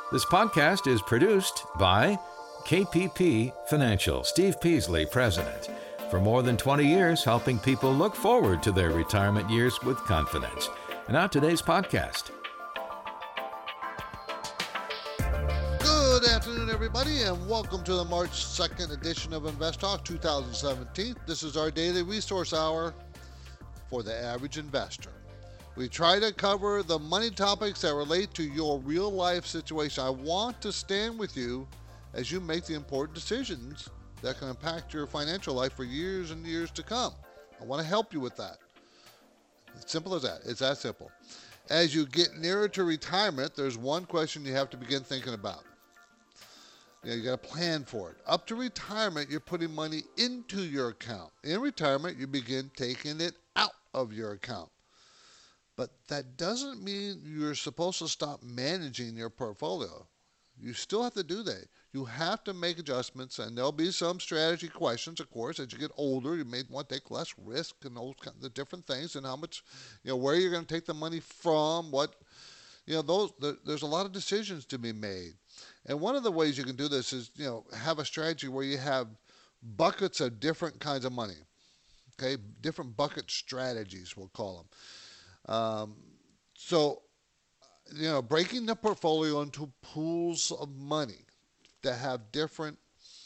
This podcast is produced by KPP Financial, Steve Peasley, President. For more than 20 years, helping people look forward to their retirement years with confidence. And now today's podcast. Good afternoon, everybody, and welcome to the March 2nd edition of Invest Talk 2017. This is our daily resource hour for the average investor. We try to cover the money topics that relate to your real life situation. I want to stand with you as you make the important decisions that can impact your financial life for years and years to come. I want to help you with that. It's simple as that. It's that simple. As you get nearer to retirement, there's one question you have to begin thinking about. You got to plan for it. Up to retirement, you're putting money into your account. In retirement, you begin taking it out of your account. But that doesn't mean you're supposed to stop managing your portfolio. You still have to do that. You have to make adjustments, and there'll be some strategy questions, of course. As you get older, you may want to take less risk and those kinds of different things, and how much, where you're going to take the money from, there's a lot of decisions to be made. And one of the ways you can do this is, have a strategy where you have buckets of different kinds of money. Okay, different bucket strategies, we'll call them. Breaking the portfolio into pools of money that have different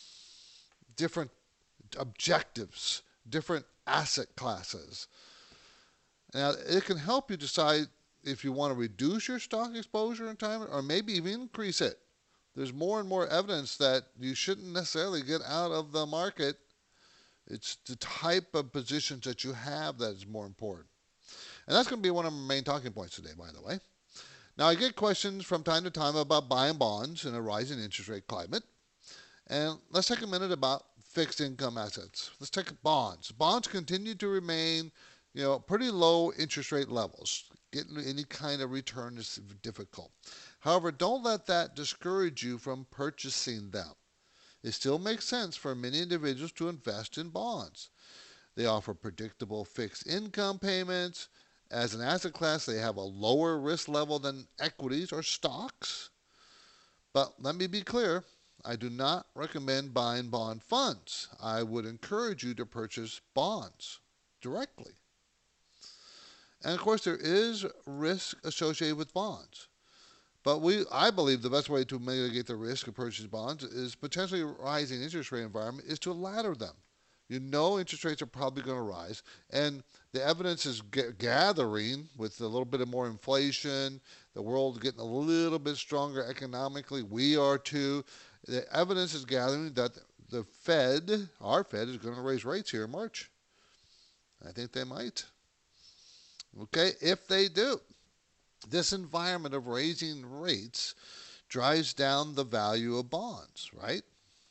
objectives, different asset classes. Now, it can help you decide if you want to reduce your stock exposure in time or maybe even increase it. There's more and more evidence that you shouldn't necessarily get out of the market. It's the type of positions that you have that is more important. And that's going to be one of my main talking points today, by the way. Now, I get questions from time to time about buying bonds in a rising interest rate climate. And let's take a minute about fixed income assets. Let's take bonds. Bonds continue to remain, pretty low interest rate levels. Getting any kind of return is difficult. However, don't let that discourage you from purchasing them. It still makes sense for many individuals to invest in bonds. They offer predictable fixed income payments. As an asset class, they have a lower risk level than equities or stocks. But let me be clear, I do not recommend buying bond funds. I would encourage you to purchase bonds directly. And of course, there is risk associated with bonds. But I believe the best way to mitigate the risk of purchasing bonds is potentially rising interest rate environment is to ladder them. Interest rates are probably going to rise, and the evidence is gathering with a little bit of more inflation. The world getting a little bit stronger economically. We are too. The evidence is gathering that the Fed, our Fed, is going to raise rates here in March. I think they might. Okay, if they do, this environment of raising rates drives down the value of bonds, right?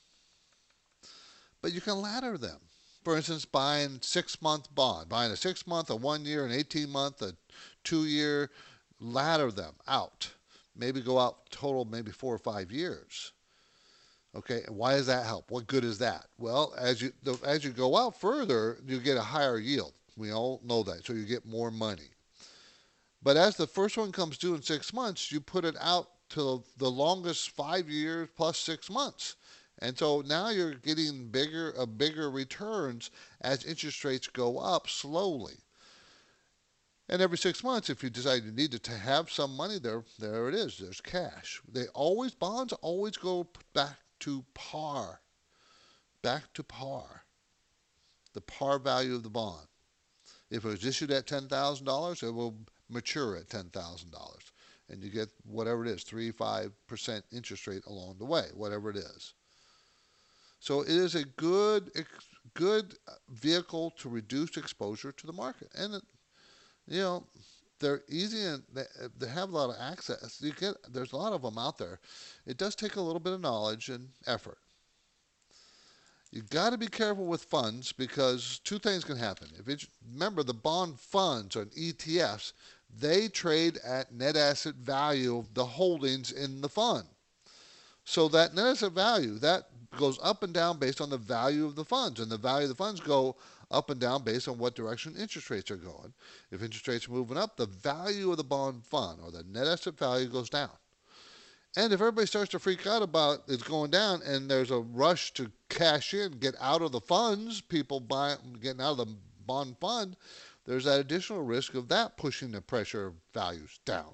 But you can ladder them. For instance, buying 6-month bond, buying a 6-month, a 1-year, an 18-month, a 2-year, ladder them out. Maybe go out total maybe 4 or 5 years. Okay, and why does that help? What good is that? Well, as you go out further, you get a higher yield. We all know that, so you get more money. But as the first one comes due in 6 months, you put it out to the longest 5 years plus 6 months. And so now you're getting bigger returns as interest rates go up slowly. And every 6 months, if you decide you need to have some money there it is. There's cash. Bonds always go back to par. Back to par. The par value of the bond. If it was issued at $10,000, it will mature at $10,000. And you get whatever it is, 3-5% interest rate along the way, whatever it is. So it is a good vehicle to reduce exposure to the market. And, they're easy and they have a lot of access. There's a lot of them out there. It does take a little bit of knowledge and effort. You've got to be careful with funds because two things can happen. Remember, the bond funds or ETFs, they trade at net asset value of the holdings in the fund. So that net asset value, that goes up and down based on the value of the funds. And the value of the funds go up and down based on what direction interest rates are going. If interest rates are moving up, the value of the bond fund or the net asset value goes down. And if everybody starts to freak out about it's going down and there's a rush to cash in, get out of the funds, people getting out of the bond fund, there's that additional risk of that pushing the pressure values down.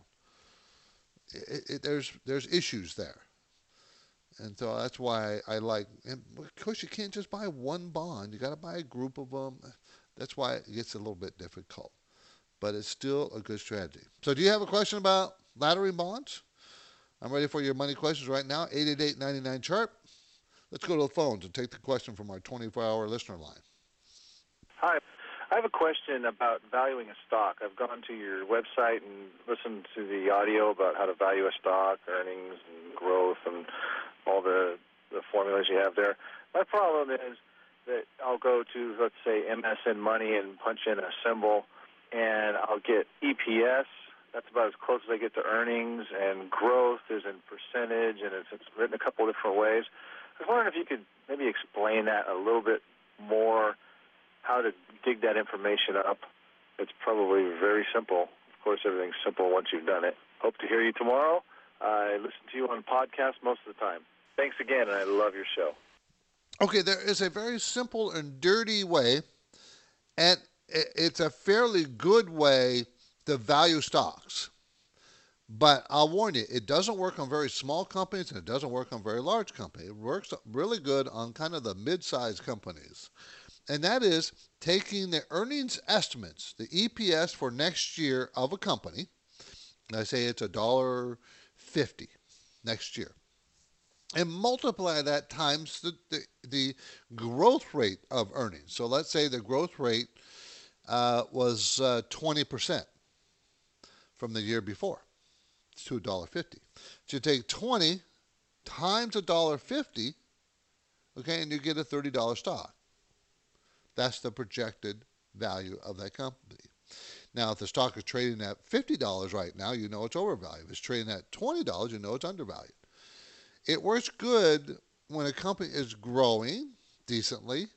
There's issues there. And so that's why I like, and of course, you can't just buy one bond. You got to buy a group of them. That's why it gets a little bit difficult, but it's still a good strategy. So, do you have a question about laddering bonds? I'm ready for your money questions right now. 888 chart. Let's go to the phones and take the question from our 24-hour listener line. Hi. I have a question about valuing a stock. I've gone to your website and listened to the audio about how to value a stock, earnings and growth and all the formulas you have there. My problem is that I'll go to, let's say, MSN Money and punch in a symbol, and I'll get EPS. That's about as close as I get to earnings, and growth is in percentage, and it's written a couple of different ways. I was wondering if you could maybe explain that a little bit more, how to dig that information up. It's probably very simple. Of course, everything's simple once you've done it. Hope to hear you tomorrow. I listen to you on podcasts most of the time. Thanks again, and I love your show. Okay, there is a very simple and dirty way, and it's a fairly good way to value stocks. But I'll warn you, it doesn't work on very small companies and it doesn't work on very large companies. It works really good on kind of the mid-sized companies. And that is taking the earnings estimates, the EPS for next year of a company. And I say it's $1.50 next year. And multiply that times the growth rate of earnings. So let's say the growth rate was 20% from the year before. It's to $1.50. So you take 20 times $1.50, okay, and you get a $30 stock. That's the projected value of that company. Now, if the stock is trading at $50 right now, you know it's overvalued. If it's trading at $20, you know it's undervalued. It works good when a company is growing decently,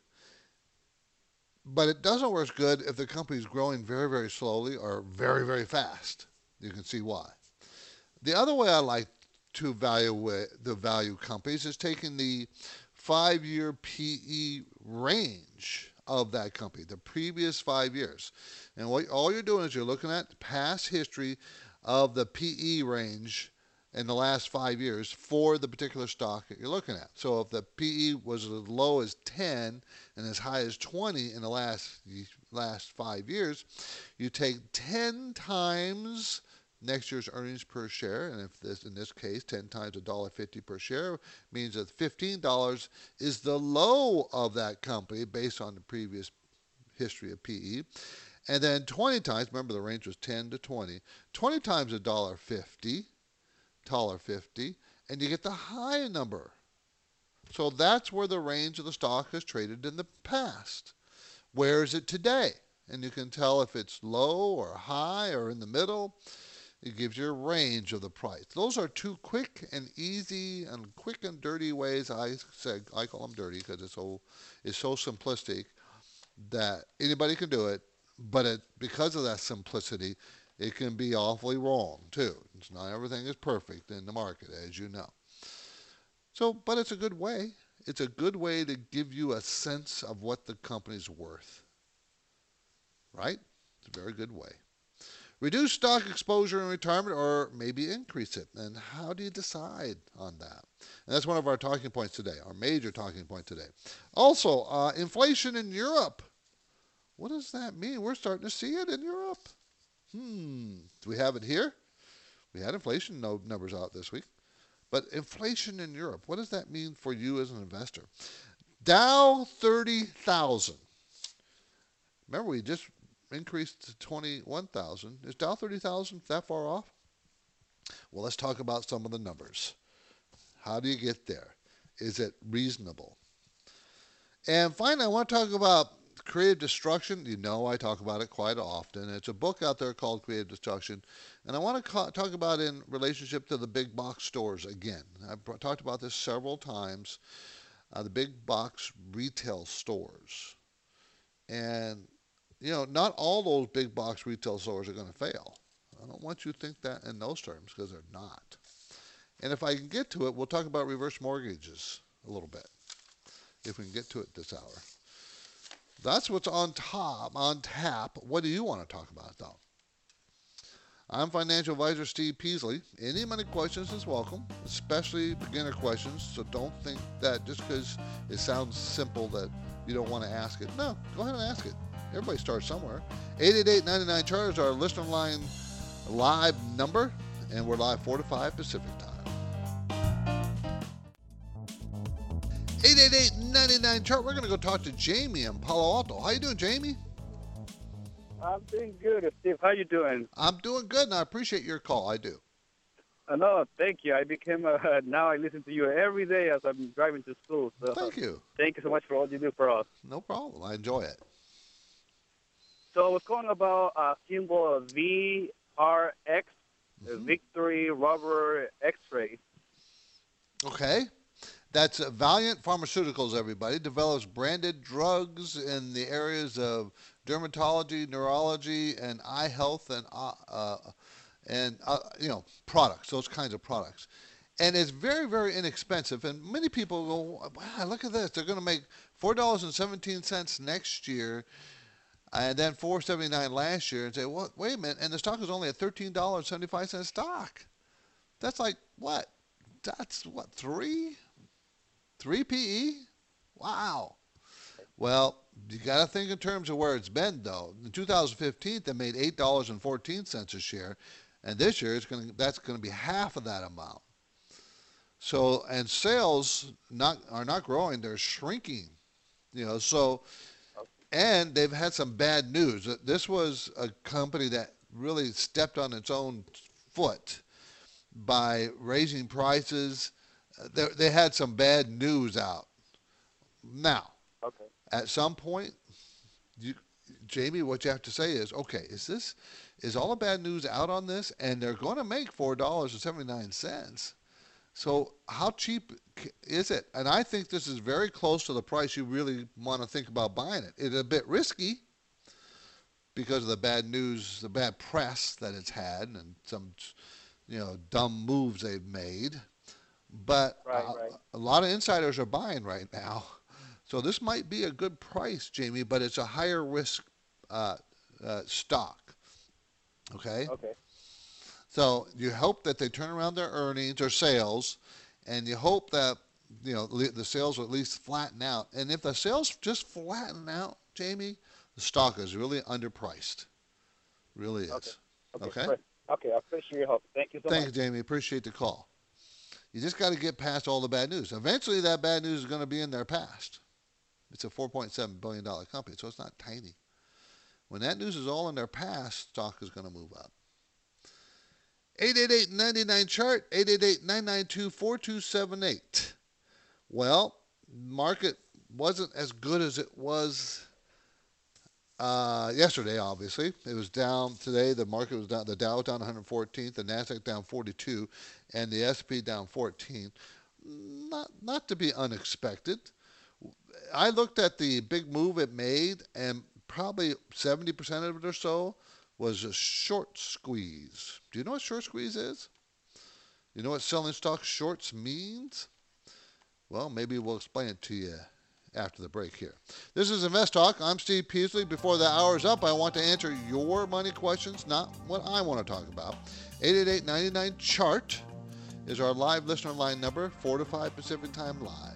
but it doesn't work good if the company is growing very, very slowly or very, very fast. You can see why. The other way I like to value companies is taking the 5-year PE range of that company, the previous 5 years. And all you're doing is you're looking at the past history of the PE range in the last 5 years for the particular stock that you're looking at. So if the PE was as low as 10 and as high as 20 in the last 5 years, you take 10 times next year's earnings per share, and in this case, 10 times $1.50 per share means that $15 is the low of that company based on the previous history of PE. And then 20 times, remember the range was 10 to 20, 20 times $1.50, and you get the high number. So that's where the range of the stock has traded in the past. Where is it today? And you can tell if it's low or high or in the middle. It gives you a range of the price. Those are two quick and easy and quick and dirty ways. I call them dirty because it's so simplistic that anybody can do it. But because of that simplicity, it can be awfully wrong too. It's not everything is perfect in the market, as you know. So, but it's a good way. It's a good way to give you a sense of what the company's worth. Right? It's a very good way. Reduce stock exposure in retirement or maybe increase it. And how do you decide on that? And that's one of our talking points today, our major talking point today. Also, inflation in Europe. What does that mean? We're starting to see it in Europe. Do we have it here? We had inflation numbers out this week. But inflation in Europe, what does that mean for you as an investor? Dow 30,000. Remember, we just increased to 21,000. Is Dow 30,000 that far off? Well, let's talk about some of the numbers. How do you get there? Is it reasonable? And finally, I want to talk about creative destruction. You know I talk about it quite often. It's a book out there called Creative Destruction. And I want to talk about it in relationship to the big box stores again. I've talked about this several times. The big box retail stores. And you know, not all those big box retail stores are going to fail. I don't want you to think that in those terms because they're not. And if I can get to it, we'll talk about reverse mortgages a little bit, if we can get to it this hour. That's what's on tap. What do you want to talk about, though? I'm financial advisor Steve Peasley. Any money questions is welcome, especially beginner questions. So don't think that just because it sounds simple that you don't want to ask it. No, go ahead and ask it. Everybody starts somewhere. 888-99-CHART is our listener line live number, and we're live 4 to 5 Pacific time. 888-99-CHART. We're going to go talk to Jamie in Palo Alto. How you doing, Jamie? I'm doing good, Steve. How you doing? I'm doing good, and I appreciate your call. I do. No, thank you. I became now I listen to you every day as I'm driving to school. So Thank you. Thank you so much for all you do for us. No problem. I enjoy it. So I was calling about symbol VRX, Victory Rubber X-ray. Okay. That's Valiant Pharmaceuticals, everybody. Develops branded drugs in the areas of dermatology, neurology, and eye health, and products, those kinds of products. And it's very, very inexpensive. And many people go, wow, look at this. They're going to make $4.17 next year, and then $4.79 last year, and say, well, wait a minute, and the stock is only at $13.75 stock. That's like what? That's what, 3 PE? Wow. Well, you got to think in terms of where it's been, though. In 2015, they made $8.14 a share, and this year that's going to be half of that amount. So, and sales are not growing; they're shrinking. So, and they've had some bad news. This was a company that really stepped on its own foot by raising prices. They had some bad news out. Now, Okay. at some point, Jamie, what you have to say is, okay, is all the bad news out on this? And they're going to make $4.79. So how cheap is it? And I think this is very close to the price you really want to think about buying it. It's a bit risky because of the bad news, the bad press that it's had, and some dumb moves they've made. But Right. a lot of insiders are buying right now. So this might be a good price, Jamie, but it's a higher risk stock. Okay? Okay. So you hope that they turn around their earnings or sales, and you hope that the sales will at least flatten out. And if the sales just flatten out, Jamie, the stock is really underpriced. Really is. Okay. Okay. I appreciate your help. Thank you so Thank much. you, Jamie. Appreciate the call. You just got to get past all the bad news. Eventually, that bad news is going to be in their past. It's a $4.7 billion company, so it's not tiny. When that news is all in their past, stock is going to move up. 888-99-CHART, 888-992-4278. Well, market wasn't as good as it was yesterday, obviously. It was down today. The market was down. The Dow was down 114, the Nasdaq down 42, and the S&P down 14. Not to be unexpected. I looked at the big move it made, and probably 70% of it or so was a short squeeze. Do you know what short squeeze is? You know what selling stock shorts means? Well, maybe we'll explain it to you after the break here. This is Invest Talk. I'm Steve Peasley. Before the hour's up, I want to answer your money questions, not what I want to talk about. 888-99-CHART is our live listener line number, 4 to 5 Pacific Time live.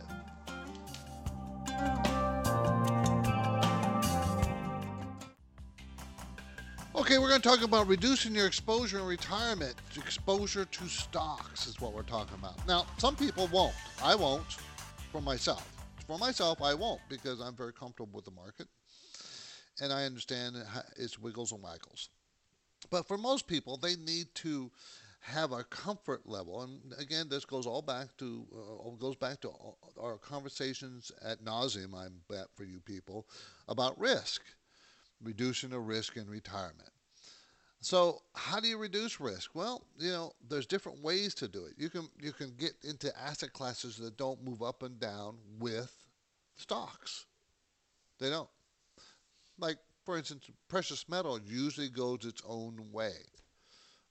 Okay, we're going to talk about reducing your exposure in retirement. Exposure to stocks is what we're talking about. Now, some people won't. I won't for myself. For myself, I won't because I'm very comfortable with the market. And I understand its wiggles and waggles. But for most people, they need to have a comfort level. And again, this goes back to our conversations ad nauseum, I bet, for you people, about risk. Reducing the risk in retirement. So how do you reduce risk? Well, there's different ways to do it. You can get into asset classes that don't move up and down with stocks. They don't. Like, for instance, precious metal usually goes its own way.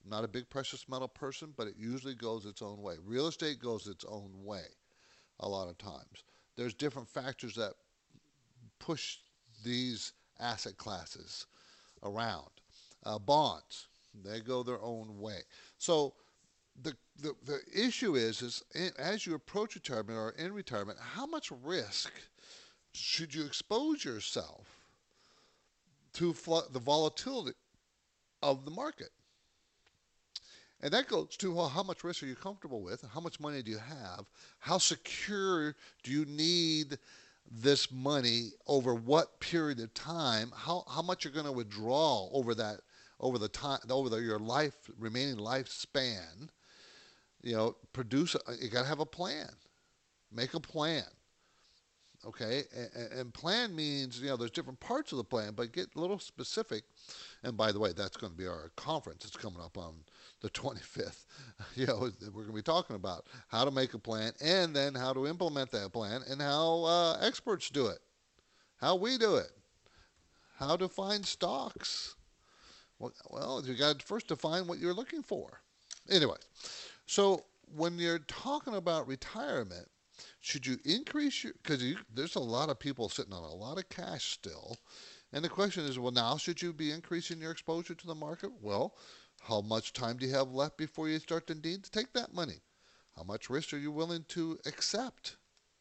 I'm not a big precious metal person, but it usually goes its own way. Real estate goes its own way a lot of times. There's different factors that push these asset classes around. Bonds, they go their own way. So the issue is as you approach retirement or in retirement, how much risk should you expose yourself to the volatility of the market? And that goes to, well, how much risk are you comfortable with? How much money do you have? How secure do you need this money over what period of time? How much you're going to withdraw over the time your life remaining lifespan? You know, you got to have a plan. Make a plan. Okay, and plan means, you know, there's different parts of the plan, but get a little specific. And by the way, that's going to be our conference. It's coming up on the 25th. You know, we're going to be talking about how to make a plan and then how to implement that plan and how experts do it, how we do it, how to find stocks. Well, you got to first define what you're looking for. Anyway, so when you're talking about retirement, should you increase because there's a lot of people sitting on a lot of cash still. And the question is, well, now should you be increasing your exposure to the market? Well, how much time do you have left before you start to need to take that money? How much risk are you willing to accept?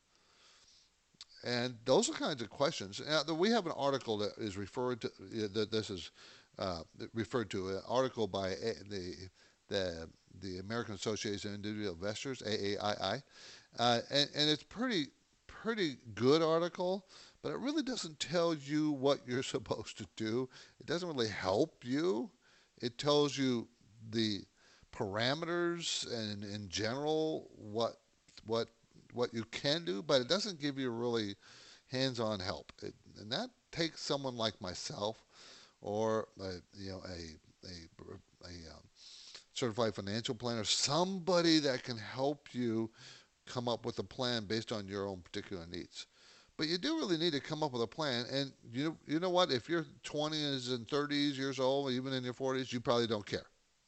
And those are kinds of questions. Now, we have an article that is referred to, that this is referred to, an article by the American Association of Individual Investors, AAII. And it's pretty good article, but it really doesn't tell you what you're supposed to do. It doesn't really help you. It tells you the parameters and in general what you can do, but it doesn't give you really hands-on help. And that takes someone like myself or a certified financial planner, somebody that can help you come up with a plan based on your own particular needs. But you do really need to come up with a plan. And you know what? If you're 20s and 30s years old, even in your 40s, you probably don't care.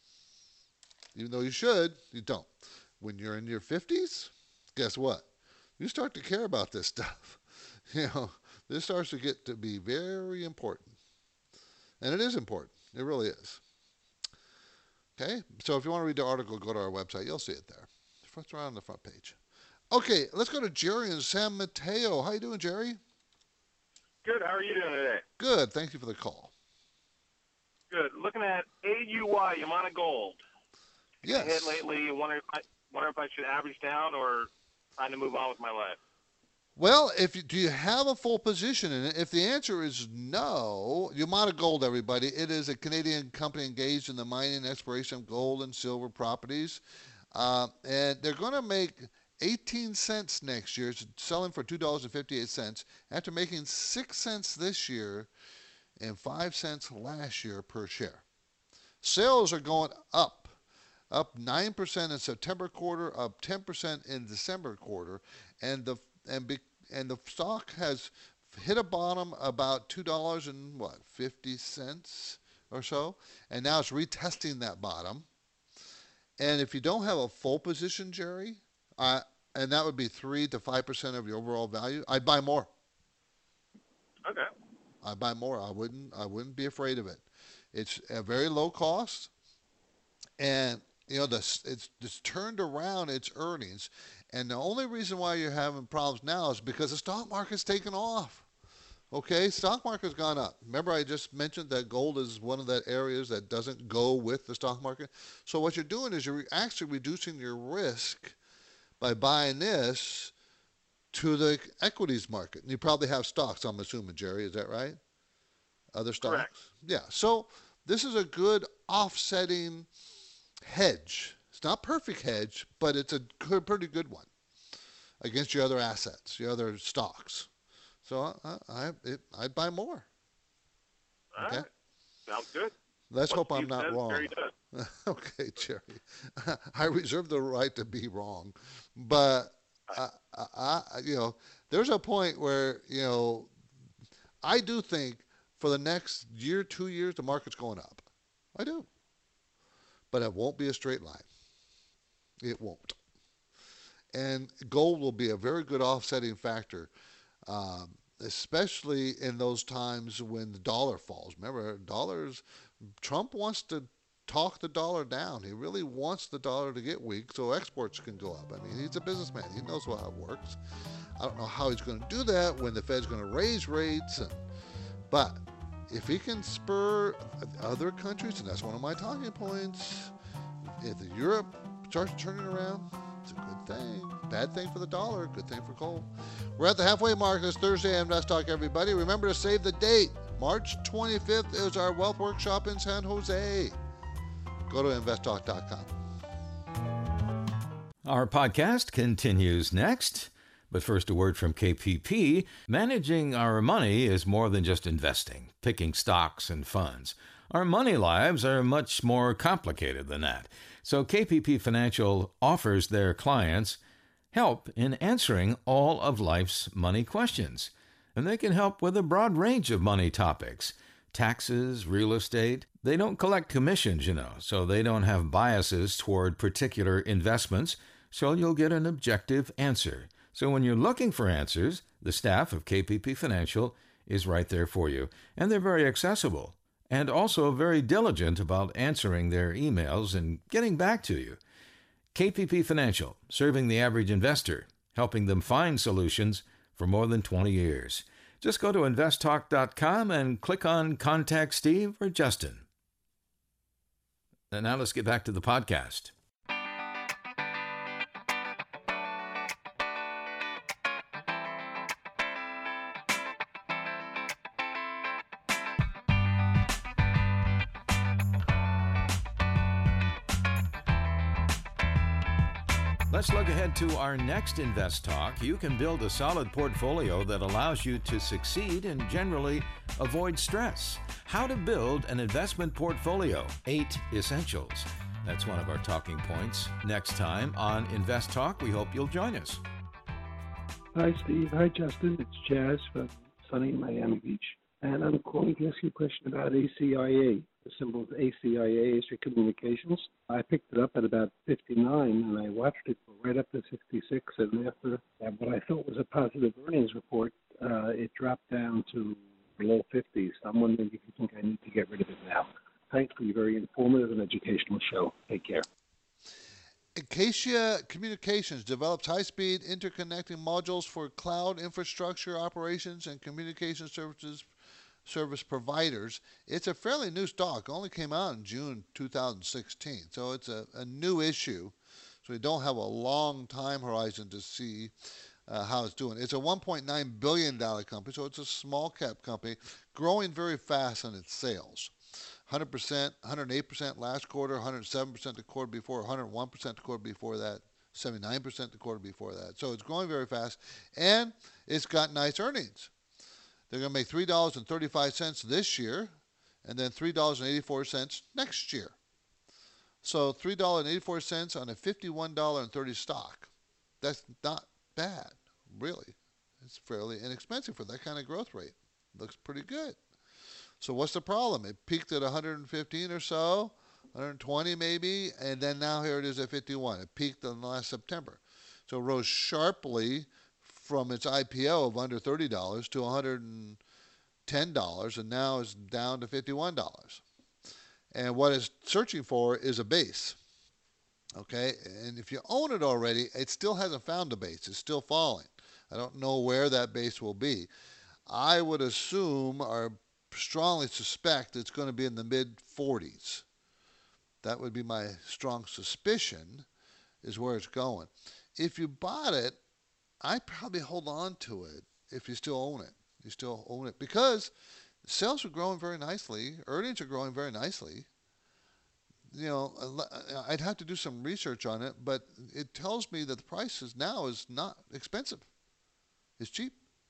Even though you should, you don't. When you're in your 50s, guess what? You start to care about this stuff. You know, this starts to get to be very important. And it is important. It really is. Okay? So if you want to read the article, go to our website. You'll see it there. It's right on the front page. Okay, let's go to Jerry in San Mateo. How you doing, Jerry? Good. How are you doing today? Good. Thank you for the call. Good. Looking at AUY, Yamana Gold. Yes. Hit lately. Wonder if I should average down or trying to move on with my life. Well, do you have a full position in it? If the answer is no, Yamana Gold, everybody, it is a Canadian company engaged in the mining and exploration of gold and silver properties. And they're going to make 18 cents next year. It's selling for $2.58 after making 6 cents this year and 5 cents last year per share. Sales are going up 9% in September quarter, up 10% in December quarter, and the stock has hit a bottom about $2.50 or so, and now it's retesting that bottom. And if you don't have a full position, Jerry, and that would be 3 to 5% of your overall value, I'd buy more. Okay. I'd buy more. I wouldn't be afraid of it. It's a very low cost, and you know it's turned around its earnings. And the only reason why you're having problems now is because the stock market's taken off. Okay, stock market's gone up. Remember I just mentioned that gold is one of the areas that doesn't go with the stock market. So what you're doing is you're actually reducing your risk by buying this to the equities market. And you probably have stocks, I'm assuming, Jerry. Is that right? Other stocks? Correct. Yeah. So this is a good offsetting hedge. It's not perfect hedge, but it's a pretty good one against your other assets, your other stocks. So I'd buy more. All Okay. right. Sounds good. Let's hope I'm Steve not says, wrong. Jerry does. Okay, Jerry. I reserve the right to be wrong, but there's a point where I do think for the next year, 2 years, the market's going up. I do. but it won't be a straight line. It won't. And gold will be a very good offsetting factor, especially in those times when the dollar falls. Remember, Trump wants to talk the dollar down. He really wants the dollar to get weak so exports can go up. I mean, he's a businessman. He knows how it works. I don't know how he's going to do that when the Fed's going to raise rates. But if he can spur other countries, and that's one of my talking points, if Europe starts turning around, it's a good thing. Bad thing for the dollar, good thing for coal. We're at the halfway mark this Thursday at Invest Talk, everybody. Remember to save the date. March 25th is our wealth workshop in San Jose. Go to investtalk.com. Our podcast continues next. But first, a word from KPP. Managing our money is more than just investing, picking stocks and funds. Our money lives are much more complicated than that. So KPP Financial offers their clients help in answering all of life's money questions. And they can help with a broad range of money topics. Taxes, real estate. They don't collect commissions, so they don't have biases toward particular investments, so you'll get an objective answer. So when you're looking for answers, the staff of KPP Financial is right there for you. And they're very accessible and also very diligent about answering their emails and getting back to you. KPP Financial, serving the average investor, helping them find solutions for more than 20 years. Just go to investtalk.com and click on Contact Steve or Justin. And now let's get back to the podcast. Let's look ahead to our next Invest Talk. You can build a solid portfolio that allows you to succeed and generally avoid stress. How to build an investment portfolio. 8 essentials. That's one of our talking points. Next time on Invest Talk, we hope you'll join us. Hi, Steve. Hi, Justin. It's Jazz from sunny Miami Beach. And I'm calling to ask you a question about ACIA. The symbol is ACIA, Asia Communications. I picked it up at about 59, and I watched it right up to 66. And after what I thought was a positive earnings report, it dropped down to below 50. So I'm wondering if you think I need to get rid of it now. Thanks for your very informative and educational show. Take care. Acacia Communications develops high-speed interconnecting modules for cloud infrastructure operations and communication service providers. It's a fairly new stock. It only came out in June 2016, so it's a new issue. So we don't have a long time horizon to see how it's doing. It's a $1.9 billion company, so it's a small cap company, growing very fast in its sales. 100%, 108% last quarter, 107% the quarter before, 101% the quarter before that, 79% the quarter before that. So it's growing very fast, and it's got nice earnings. They're going to make $3.35 this year, and then $3.84 next year. So $3.84 on a $51.30 stock. That's not bad, really. It's fairly inexpensive for that kind of growth rate. Looks pretty good. So what's the problem? It peaked at 115 or so, 120 maybe, and then now here it is at 51. It peaked in last September. So it rose sharply from its IPO of under $30 to $110, and now is down to $51. And what it's searching for is a base. Okay, and if you own it already, it still hasn't found a base. It's still falling. I don't know where that base will be. I would assume or strongly suspect it's going to be in the mid-40s. That would be my strong suspicion is where it's going. If you bought it, I'd probably hold on to it if you still own it. You still own it because sales are growing very nicely. Earnings are growing very nicely. You know, I'd have to do some research on it, but it tells me that the price now is not expensive. It's cheap.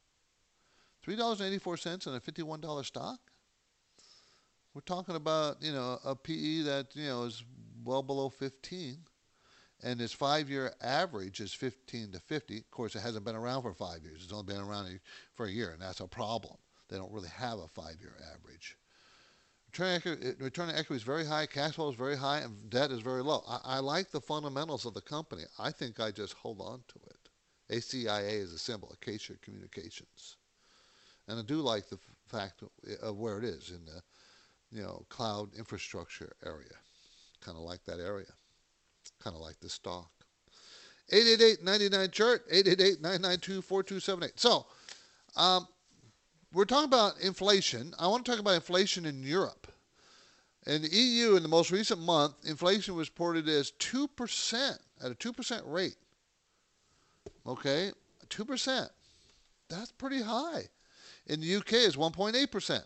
$3.84 on a $51 stock. We're talking about, a PE that, is well below 15. And its 5-year average is 15 to 50. Of course, it hasn't been around for 5 years. It's only been around for a year, and that's a problem. They don't really have a 5-year average. return on equity is very high, cash flow is very high, and debt is very low. I like the fundamentals of the company. I think I just hold on to it. ACIA is a symbol, Acacia Communications. And I do like the fact of where it is in the cloud infrastructure area. Kind of like that area. Kind of like this stock. 888-99-CHART, 888-992-4278. So, we're talking about inflation. I want to talk about inflation in Europe. In the EU, in the most recent month, inflation was reported as 2%, at a 2% rate. Okay, 2%. That's pretty high. In the UK, it's 1.8%.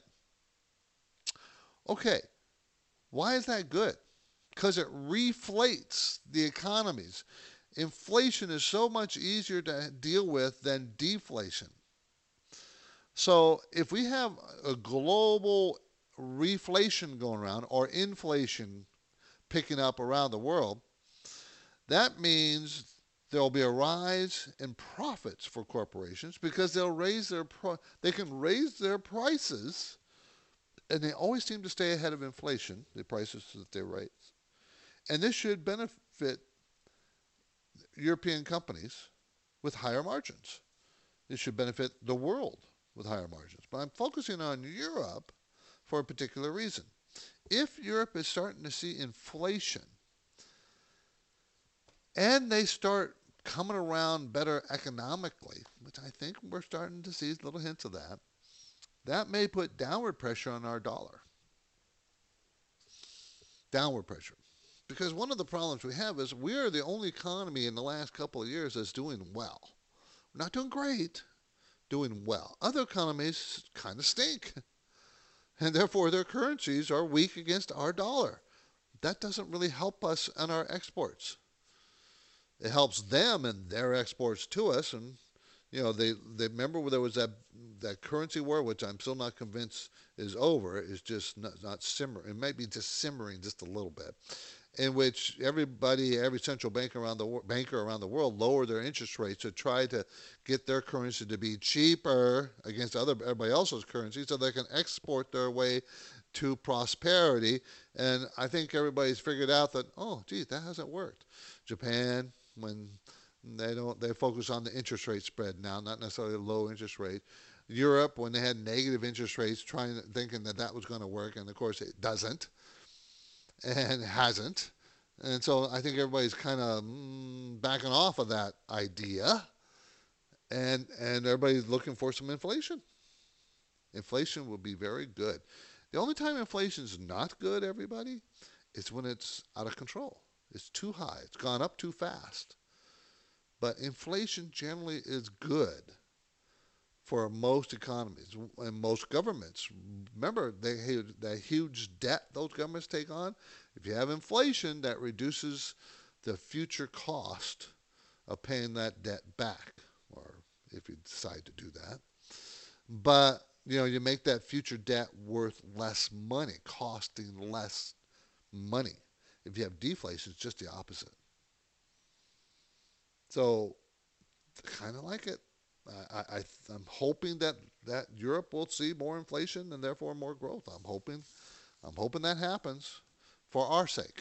Okay, why is that good? Because it reflates the economies. Inflation is so much easier to deal with than deflation. So if we have a global reflation going around or inflation picking up around the world, that means there will be a rise in profits for corporations because they can raise their prices, and they always seem to stay ahead of inflation, the prices that they raise. And this should benefit European companies with higher margins. This should benefit the world with higher margins. But I'm focusing on Europe for a particular reason. If Europe is starting to see inflation and they start coming around better economically, which I think we're starting to see little hints of that, that may put downward pressure on our dollar. Downward pressure. Because one of the problems we have is we are the only economy in the last couple of years that's doing well. We're not doing great, doing well. Other economies kind of stink. And therefore their currencies are weak against our dollar. That doesn't really help us in our exports. It helps them in their exports to us. And, they remember there was that currency war, which I'm still not convinced is over. It's just not simmering. It might be just simmering just a little bit, in which every central banker around the world lowered their interest rates to try to get their currency to be cheaper against everybody else's currency so they can export their way to prosperity. And I think everybody's figured out that, that hasn't worked. Japan, when they focus on the interest rate spread now, not necessarily a low interest rate. Europe, when they had negative interest rates, thinking that was going to work, and of course it doesn't. And hasn't. And so I think everybody's kind of backing off of that idea. And everybody's looking for some inflation. Inflation will be very good. The only time inflation is not good, everybody, is when it's out of control. It's too high. It's gone up too fast. But inflation generally is good for most economies and most governments. Remember, that huge debt those governments take on. If you have inflation, that reduces the future cost of paying that debt back, or if you decide to do that. But, you make that future debt worth less money, costing less money. If you have deflation, it's just the opposite. So, kind of like it. I'm hoping that Europe will see more inflation and therefore more growth. I'm hoping that happens for our sake.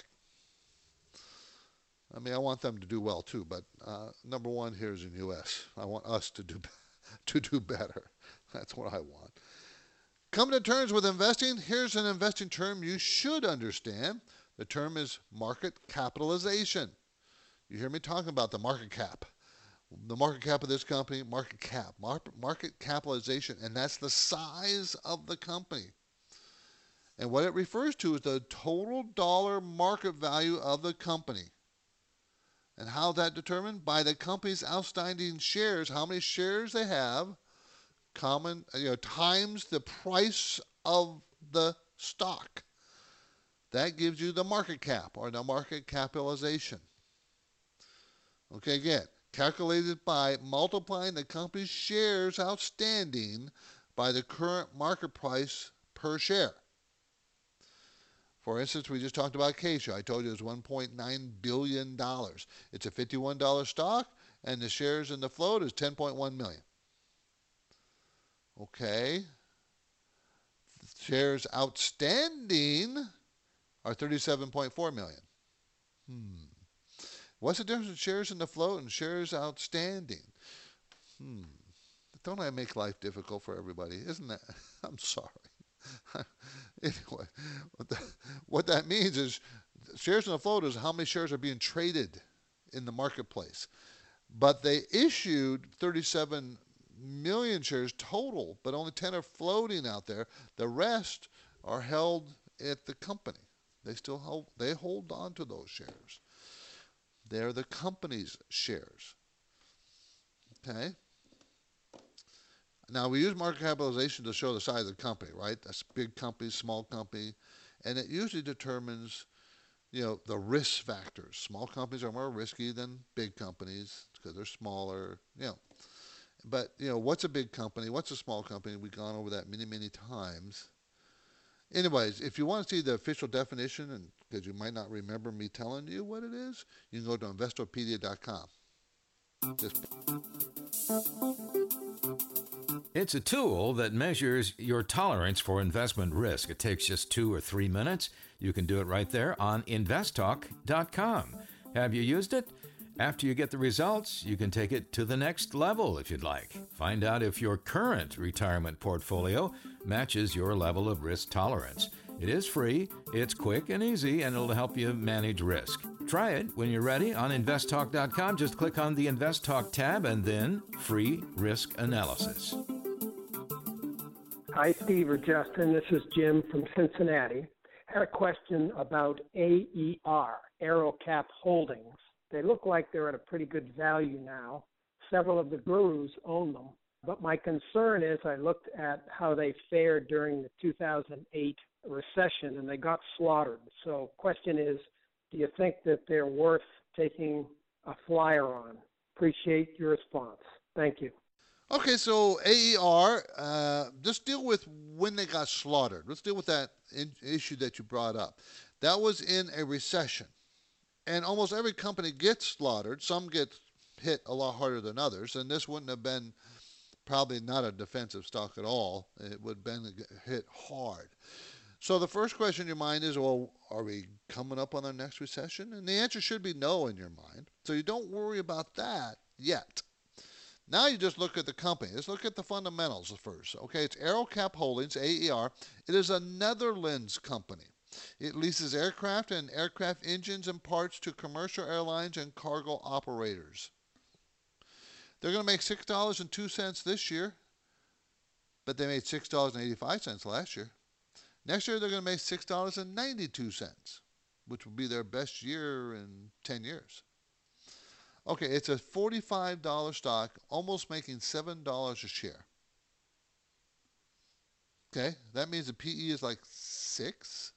I mean, I want them to do well too, but number one here is in the U.S. I want us to do better. That's what I want. Coming to terms with investing, here's an investing term you should understand. The term is market capitalization. You hear me talking about the market cap. The market cap of this company, market capitalization, and that's the size of the company. And what it refers to is the total dollar market value of the company. And how that determined? By the company's outstanding shares, how many shares they have, times the price of the stock. That gives you the market cap or the market capitalization. Okay, again, calculated by multiplying the company's shares outstanding by the current market price per share. For instance, we just talked about Acacia. I told you it was $1.9 billion. It's a $51 stock, and the shares in the float is 10.1 million. Okay. Shares outstanding are 37.4 million. What's the difference in shares in the float and shares outstanding? Don't I make life difficult for everybody? Isn't that? I'm sorry. Anyway, what that means is shares in the float is how many shares are being traded in the marketplace. But they issued 37 million shares total, but only 10 are floating out there. The rest are held at the company. They hold on to those shares. They're the company's shares. Okay? Now, we use market capitalization to show the size of the company, right? That's big company, small company, and it usually determines, the risk factors. Small companies are more risky than big companies because they're smaller, But, what's a big company? What's a small company? We've gone over that many, many times. Anyways, if you want to see the official definition, and because you might not remember me telling you what it is, you can go to Investopedia.com. It's a tool that measures your tolerance for investment risk. It takes just 2 or 3 minutes. You can do it right there on investtalk.com. Have you used it? After you get the results, you can take it to the next level if you'd like. Find out if your current retirement portfolio matches your level of risk tolerance. It is free, it's quick and easy, and it'll help you manage risk. Try it when you're ready on investtalk.com. Just click on the Invest Talk tab and then Free Risk Analysis. Hi, Steve or Justin. This is Jim from Cincinnati. I had a question about AER, AeroCap Holdings. They look like they're at a pretty good value now. Several of the gurus own them. But my concern is I looked at how they fared during the 2008 recession, and they got slaughtered. So question is, do you think that they're worth taking a flyer on? Appreciate your response. Thank you. Okay, so AER, just deal with when they got slaughtered. Let's deal with that issue that you brought up. That was in a recession. And almost every company gets slaughtered. Some get hit a lot harder than others. And this wouldn't have been probably not a defensive stock at all. It would have been hit hard. So the first question in your mind is, well, are we coming up on our next recession? And the answer should be no in your mind. So you don't worry about that yet. Now you just look at the company. Let's look at the fundamentals first. Okay, it's AeroCap Holdings, AER. It is a Netherlands company. It leases aircraft and aircraft engines and parts to commercial airlines and cargo operators. They're going to make $6.02 this year, but they made $6.85 last year. Next year, they're going to make $6.92, which will be their best year in 10 years. Okay, it's a $45 stock, almost making $7 a share. Okay, that means the PE is like 6,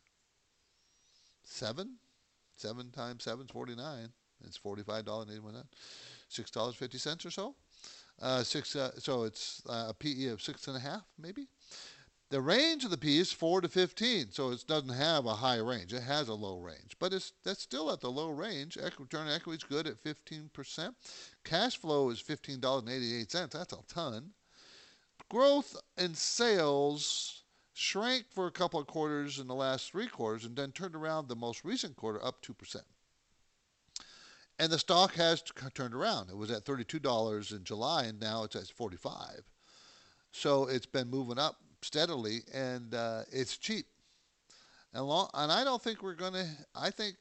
7. 7 times 7 is 49. It's $45.81. $6.50 or so. So it's a PE of 6.5, maybe. The range of the PE is 4 to 15, so it doesn't have a high range. It has a low range, but that's still at the low range. Return on equity is good at 15%. Cash flow is $15.88. That's a ton. Growth in sales shrank for a couple of quarters in the last 3 quarters and then turned around the most recent quarter up 2%. And the stock has turned around. It was at $32 in July, and now it's at $45. So it's been moving up steadily, and it's cheap. And I don't think we're going to. I think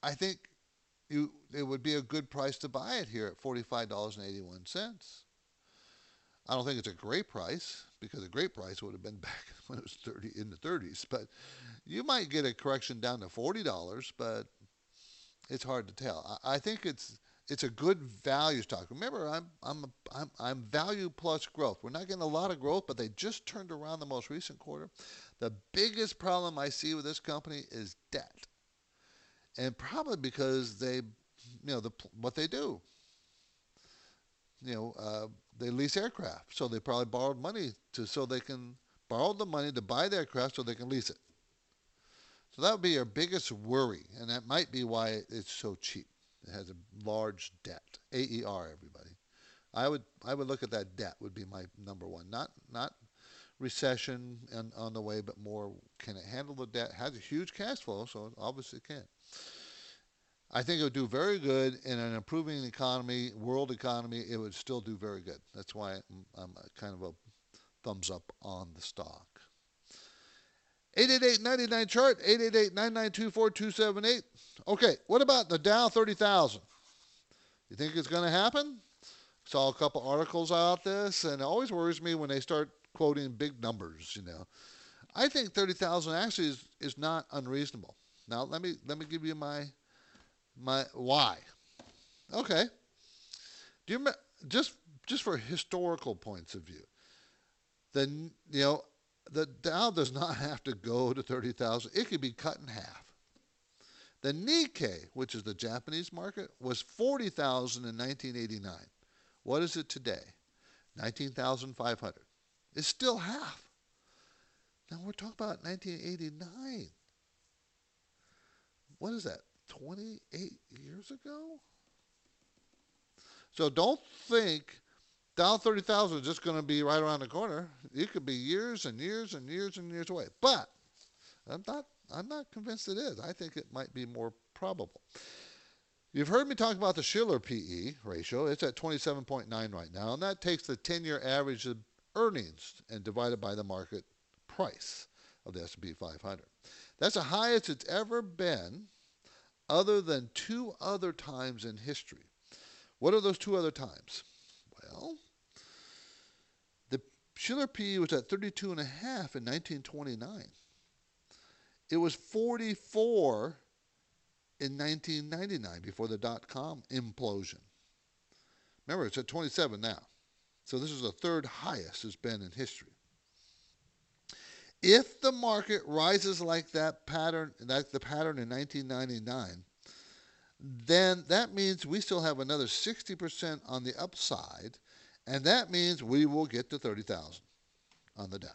it would be a good price to buy it here at $45.81. I don't think it's a great price, because a great price would have been back when it was in the 30s. But you might get a correction down to $40, but it's hard to tell. I think it's a good value stock. Remember, I'm value plus growth. We're not getting a lot of growth, but they just turned around the most recent quarter. The biggest problem I see with this company is debt, and probably because they, what they do. They lease aircraft, so they probably borrowed money so they can borrow the money to buy the aircraft so they can lease it. So that would be your biggest worry, and that might be why it's so cheap. It has a large debt. AER, everybody. I would look at that debt would be my number one. Not recession on the way, but more, can it handle the debt? Has a huge cash flow, so it obviously can. I think it would do very good in an improving economy, world economy. It would still do very good. That's why I'm kind of a thumbs up on the stock. 888-99 chart, 888-992-4278. Okay, what about the Dow 30,000? You think it's going to happen? Saw a couple articles about this, and it always worries me when they start quoting big numbers, I think 30,000 actually is not unreasonable. Now, let me give you my why. Okay. Do you remember, just for historical points of view, the Dow does not have to go to 30,000. It could be cut in half. The Nikkei, which is the Japanese market, was 40,000 in 1989. What is it today? 19,500. It's still half. Now we're talking about 1989. What is that? 28 years ago? So don't think Dow 30,000 is just going to be right around the corner. It could be years and years and years and years away. But I'm not convinced it is. I think it might be more probable. You've heard me talk about the Shiller PE ratio. It's at 27.9 right now, and that takes the 10-year average of earnings and divided by the market price of the S&P 500. That's the highest it's ever been, other than two other times in history. What are those two other times? Well, the Shiller PE was at 32.5 in 1929. It was 44 in 1999 before the dot-com implosion. Remember, it's at 27 now. So this is the third highest it's been in history. If the market rises like that pattern, like the pattern in 1999, then that means we still have another 60% on the upside, and that means we will get to 30,000 on the Dow.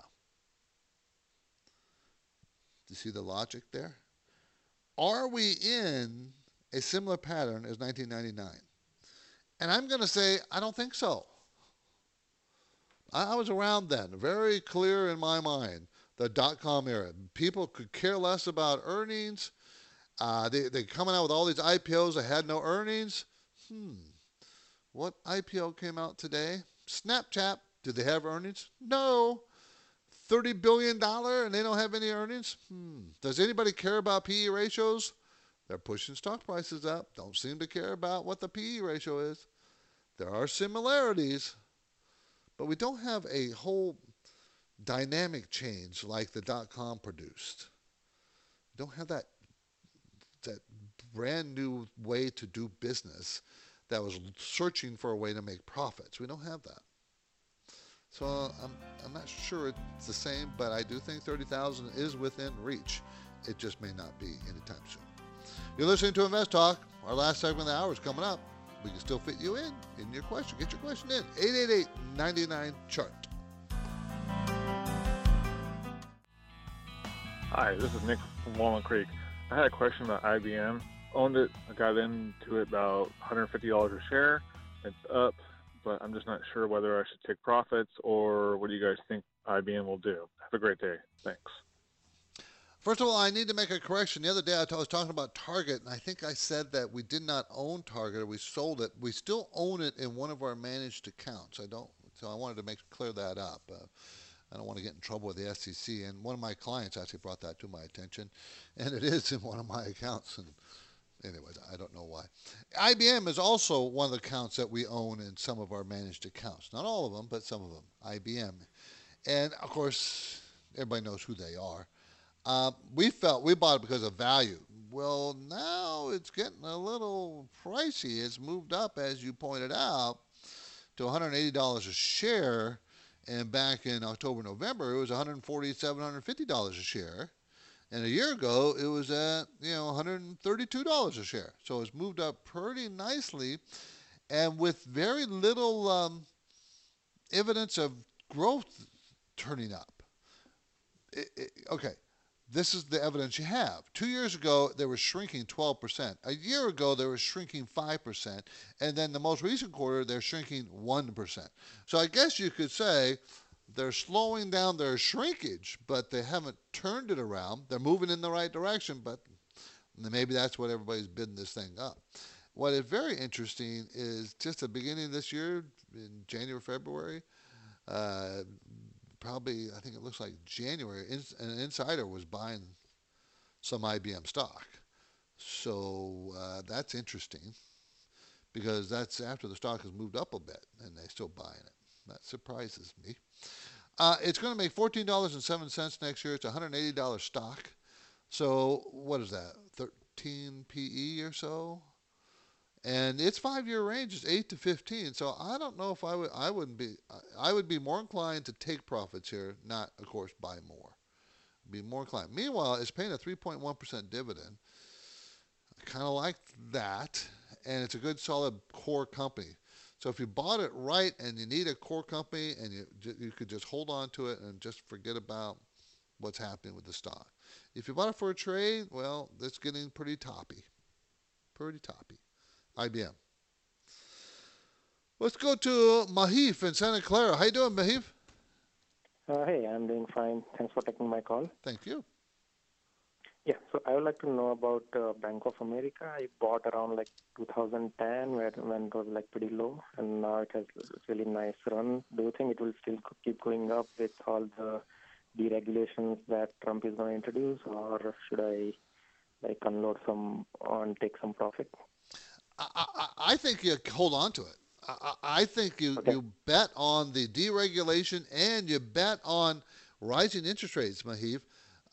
Do you see the logic there? Are we in a similar pattern as 1999? And I'm going to say, I don't think so. I was around then, very clear in my mind, the dot-com era. People could care less about earnings. They're coming out with all these IPOs that had no earnings. What IPO came out today? Snapchat. Did they have earnings? No. $30 billion and they don't have any earnings? Does anybody care about PE ratios? They're pushing stock prices up. Don't seem to care about what the PE ratio is. There are similarities, but we don't have a whole dynamic change like the dot-com produced. We don't have that brand new way to do business that was searching for a way to make profits. We don't have that. So I'm not sure it's the same, but I do think 30,000 is within reach. It just may not be anytime soon. You're listening to Invest Talk. Our last segment of the hour is coming up. We can still fit you in your question. Get your question in. 888-99-CHART. Hi, this is Nick from Walnut Creek. I had a question about IBM. Owned it. I got into it about $150 a share. It's up, but I'm just not sure whether I should take profits or what do you guys think IBM will do. Have a great day. Thanks. First of all, I need to make a correction. The other day I was talking about Target, and I think I said that we did not own Target or we sold it. We still own it in one of our managed accounts. So I wanted to clear that up. I don't want to get in trouble with the SEC. And one of my clients actually brought that to my attention, and it is in one of my accounts. And anyways, I don't know why. IBM is also one of the accounts that we own in some of our managed accounts. Not all of them, but some of them. IBM. And, of course, everybody knows who they are. We bought it because of value. Well, now it's getting a little pricey. It's moved up, as you pointed out, to $180 a share. And back in October, November, it was $147, $150 a share. And a year ago, it was at $132 a share. So it's moved up pretty nicely, and with very little evidence of growth turning up. Okay, this is the evidence you have. 2 years ago, they were shrinking 12%. A year ago, they were shrinking 5%. And then the most recent quarter, they're shrinking 1%. So I guess you could say They're slowing down their shrinkage, but they haven't turned it around. They're moving in the right direction, but maybe that's what everybody's bidding this thing up. What is very interesting is just the beginning of this year, in January, February, probably, I think it looks like January, an insider was buying some IBM stock. So that's interesting because that's after the stock has moved up a bit and they're still buying it. That surprises me. It's going to make $14.07 next year. It's a $180 stock. So what is that, 13 PE or so? And its 5-year range is 8 to 15. So I don't know if I would be more inclined to take profits here, not, of course, buy more. Be more inclined. Meanwhile, it's paying a 3.1% dividend. I kind of like that, and it's a good, solid core company. So if you bought it right and you need a core company and you could just hold on to it and just forget about what's happening with the stock. If you bought it for a trade, well, it's getting pretty toppy. Pretty toppy. IBM. Let's go to Mahif in Santa Clara. How you doing, Mahif? Hey, I'm doing fine. Thanks for taking my call. Thank you. Yeah, so I would like to know about Bank of America. I bought around like 2010 when it was like pretty low, and now it has a really nice run. Do you think it will still keep going up with all the deregulations that Trump is going to introduce, or should I like unload some and take some profit? I think you hold on to it. I think you bet on the deregulation and you bet on rising interest rates, Mahif.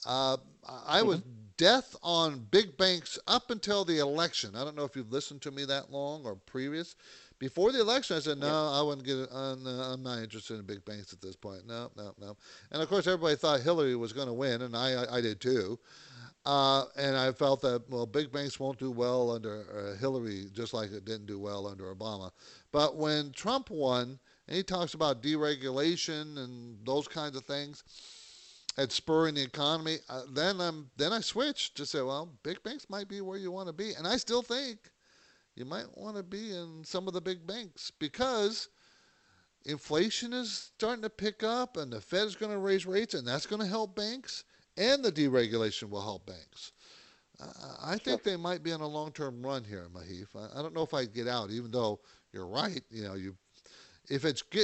I was death on big banks up until the election. I don't know if you've listened to me that long or previous. Before the election, I said, no, I wouldn't get it. I'm not interested in big banks at this point. No. And, of course, everybody thought Hillary was going to win, and I did too. And I felt that, well, big banks won't do well under Hillary, just like it didn't do well under Obama. But when Trump won, and he talks about deregulation and those kinds of things, and spurring the economy, then I switched to say, well, big banks might be where you want to be. And I still think you might want to be in some of the big banks because inflation is starting to pick up and the Fed is going to raise rates, and that's going to help banks. And the deregulation will help banks. I think they might be on a long-term run here, Mahif. I don't know if I'd get out, even though you're right. This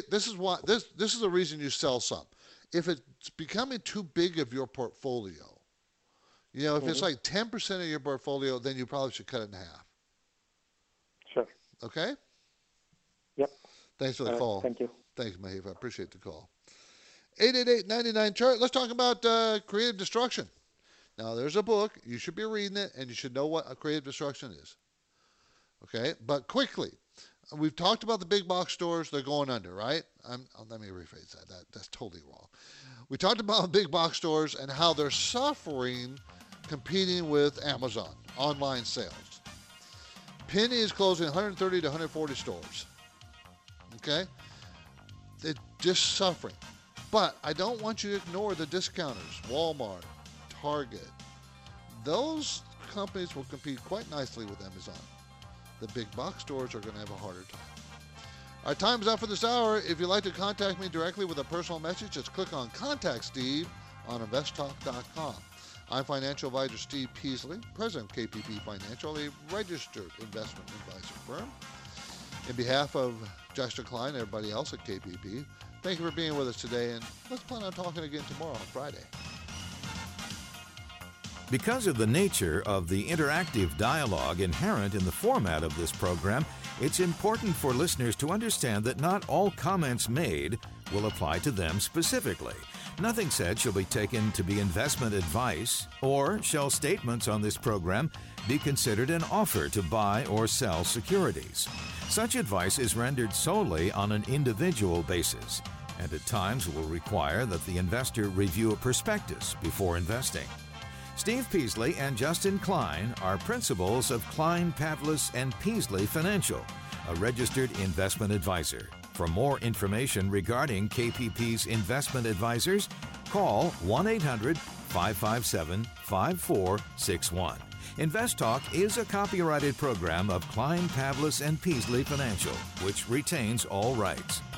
is the reason you sell some. If it's becoming too big of your portfolio, if it's like 10% of your portfolio, then you probably should cut it in half. Sure. Okay. Yep. Thanks for the call. Thank you. Thanks, Mahif. I appreciate the call. 888-99-CHART. Let's talk about creative destruction. Now, there's a book. You should be reading it, and you should know what a creative destruction is. Okay? But quickly, we've talked about the big box stores. They're going under, right? Let me rephrase that. That's totally wrong. We talked about big box stores and how they're suffering competing with Amazon, online sales. Penny is closing 130 to 140 stores. Okay? They're just suffering. But I don't want you to ignore the discounters, Walmart, Target. Those companies will compete quite nicely with Amazon. The big box stores are going to have a harder time. Our time is up for this hour. If you'd like to contact me directly with a personal message, just click on Contact Steve on investtalk.com. I'm financial advisor Steve Peasley, president of KPP Financial, a registered investment advisor firm. In behalf of Justin Klein and everybody else at KPP, thank you for being with us today, and let's plan on talking again tomorrow on Friday. Because of the nature of the interactive dialogue inherent in the format of this program, it's important for listeners to understand that not all comments made will apply to them specifically. Nothing said shall be taken to be investment advice, or shall statements on this program be considered an offer to buy or sell securities. Such advice is rendered solely on an individual basis, and at times will require that the investor review a prospectus before investing. Steve Peasley and Justin Klein are principals of Klein, Pavlis & Peasley Financial, a registered investment advisor. For more information regarding KPP's investment advisors, call 1-800-557-5461. Invest Talk is a copyrighted program of Klein, Pavlis & Peasley Financial, which retains all rights.